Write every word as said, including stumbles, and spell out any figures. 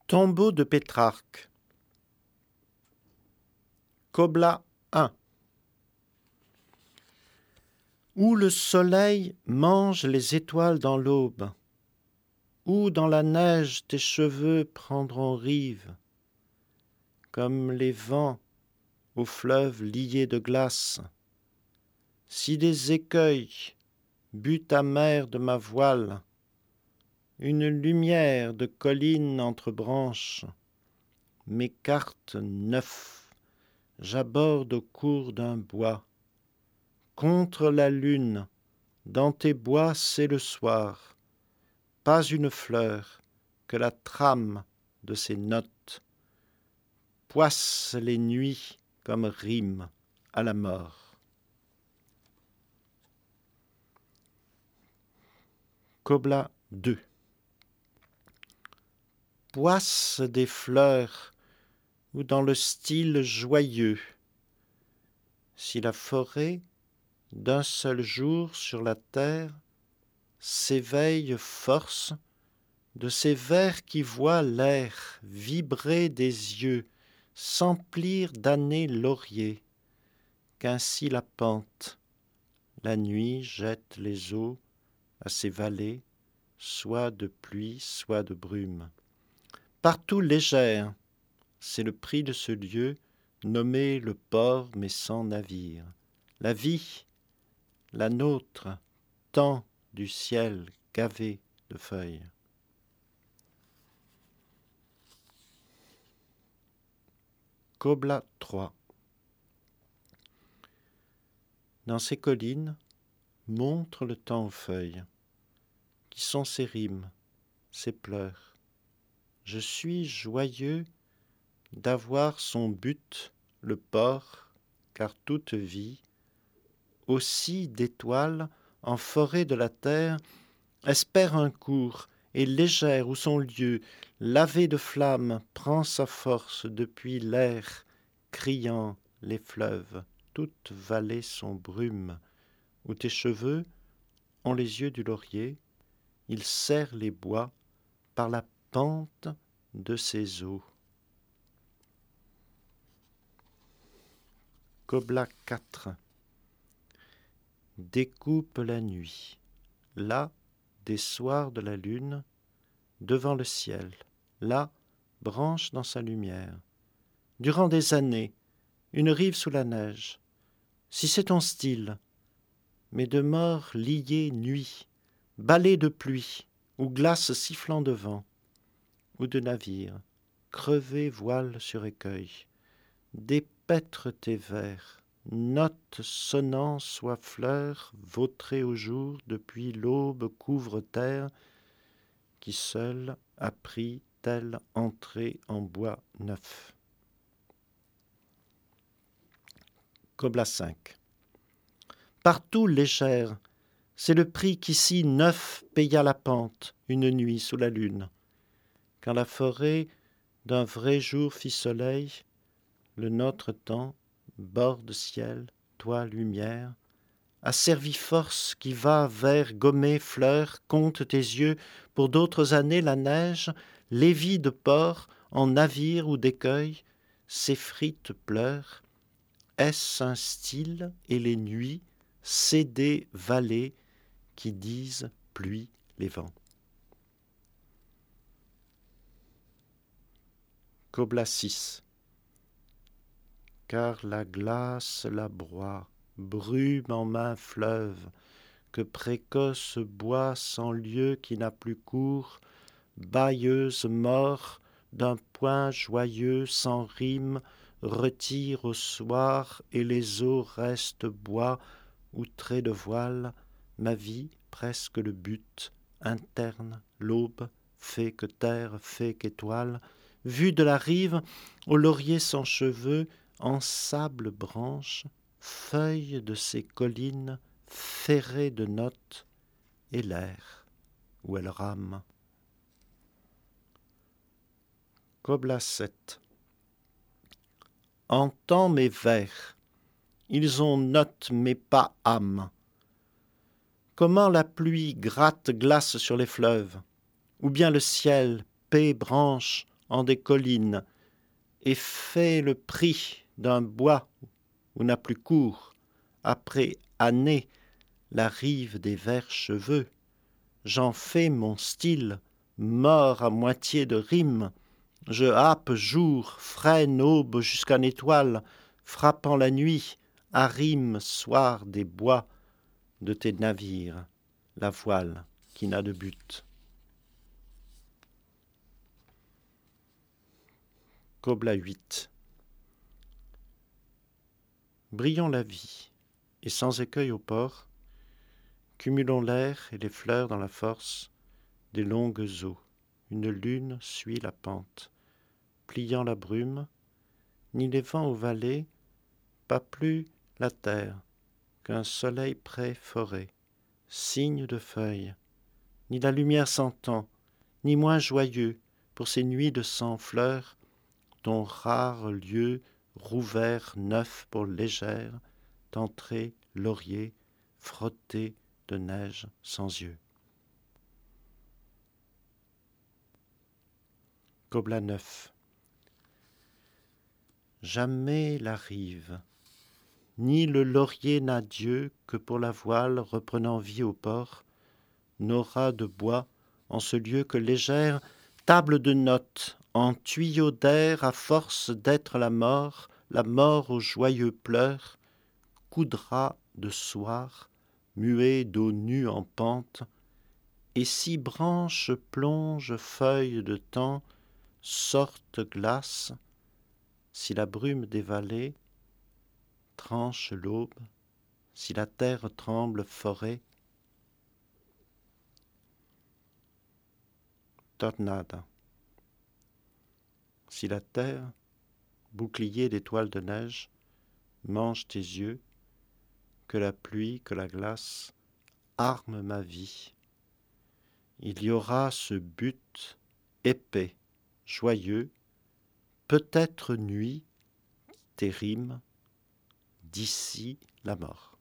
Tombeau de Pétrarque. Cobla un. Où le soleil mange les étoiles dans l'aube, où dans la neige tes cheveux prendront rive, comme les vents au fleuve lié de glace. Si des écueils, but amer de ma voile, une lumière de colline entre branches, m'écarte neuf, j'aborde au cours d'un bois. Contre la lune, dans tes bois c'est le soir, pas une fleur que la trame de ses notes poisse les nuits comme rime à la mort. Cobla deux. Poisse des fleurs ou dans le style joyeux, si la forêt d'un seul jour sur la terre s'éveille force de ces vers qui voient l'air vibrer des yeux, s'emplir d'années lauriers, qu'ainsi la pente, la nuit jette les eaux à ces vallées, soit de pluie, soit de brume. Partout légère, c'est le prix de ce lieu, nommé le port mais sans navire. La vie, la nôtre, tend du ciel gavé de feuilles. Cobla trois. Dans ces collines, montre le temps aux feuilles, qui sont ses rimes, ses pleurs. Je suis joyeux d'avoir son but, le port, car toute vie, aussi d'étoiles en forêt de la terre, espère un cours, et légère où son lieu, lavé de flammes, prend sa force depuis l'air, criant les fleuves, toutes vallées sont brumes, où tes cheveux ont les yeux du laurier, il serre les bois par la pente de ses eaux. Cobla quatre. Découpe la nuit, là, des soirs de la lune, devant le ciel, là, branche dans sa lumière. Durant des années, une rive sous la neige, si c'est ton style, mais de mort liée nuit, balai de pluie, ou glace sifflant de vent, ou de navire, crevé voile sur écueil, dépêtre tes vers, notes sonnant soit fleurs, vautrées au jour depuis l'aube couvre terre, qui seule a pris telle entrée en bois neuf. Cobla cinq. Partout légère, c'est le prix qu'ici neuf paya la pente une nuit sous la lune. Quand la forêt d'un vrai jour fit soleil, le nôtre temps, borde ciel, toi lumière, a servi force qui va vers gommer fleurs, compte tes yeux, pour d'autres années la neige, lévie de port, en navire ou d'écueil, s'effrite pleure. Est-ce un style et les nuits, cédées vallées, qui disent pluie les vents? Cobla six. Car la glace la broie, brume en main fleuve, que précoce bois sans lieu qui n'a plus cours, bailleuse mort d'un point joyeux sans rime, retire au soir et les eaux restent bois, outrés de voile, ma vie presque le but, interne, l'aube, fait que terre, fait qu'étoile, vue de la rive, au laurier sans cheveux, en sable branche, feuilles de ces collines, ferrées de notes, et l'air où elle rame. Cobla sept. Entends mes vers, ils ont note mais pas âme. Comment la pluie gratte glace sur les fleuves, ou bien le ciel, paix branche, en des collines, et fais le prix d'un bois où n'a plus cours, après année, la rive des verts cheveux. J'en fais mon style, mort à moitié de rime. Je happe jour, freine aube jusqu'à étoile, frappant la nuit, arrime soir des bois de tes navires, la voile qui n'a de but. Cobla huit. Brillons la vie, et sans écueil au port, cumulons l'air et les fleurs dans la force des longues eaux. Une lune suit la pente, pliant la brume, ni les vents aux vallées, pas plus la terre qu'un soleil près forêt, signe de feuilles, ni la lumière s'entend, ni moins joyeux pour ces nuits de cent fleurs, dont rare lieu rouvert neuf pour légère, d'entrée laurier, frotté de neige sans yeux. Cobla neuf. Jamais la rive, ni le laurier n'a Dieu que pour la voile reprenant vie au port, n'aura de bois en ce lieu que légère table de notes, en tuyau d'air à force d'être la mort, la mort aux joyeux pleurs, coudra de soir, muet d'eau nue en pente, et si branches plongent feuilles de temps, sortent glace, si la brume des vallées tranche l'aube, si la terre tremble forêt, tornada. Si la terre, bouclier d'étoiles de neige, mange tes yeux, que la pluie, que la glace arment ma vie. Il y aura ce but épais, joyeux, peut-être nuit, tes rimes, d'ici la mort.